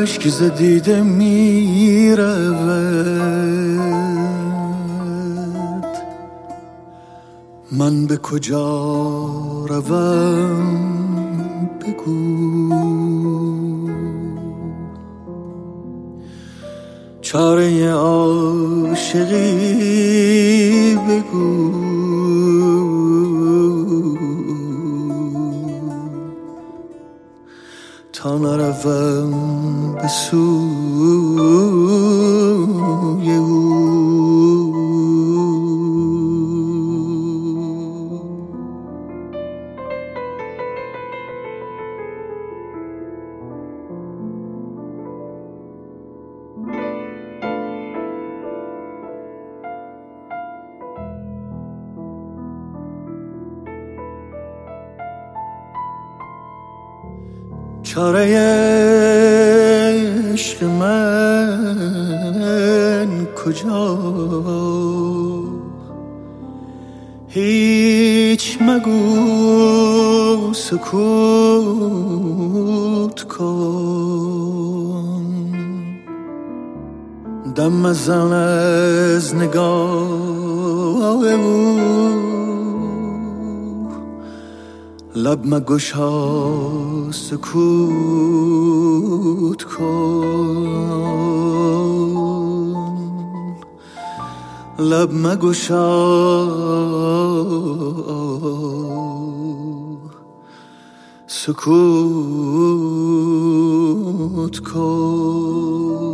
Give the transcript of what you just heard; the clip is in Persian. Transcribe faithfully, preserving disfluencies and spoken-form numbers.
اشک ز دیده می رود، من به کجا روم بگو، چاره عاشقی بگو، تا نروم به سوی او. چاره عشق من کجا، هیچ مگو سکوت کن، دم مزن از نگاه او، لب مگشا سکوت کن، لب مگشا سکوت کن.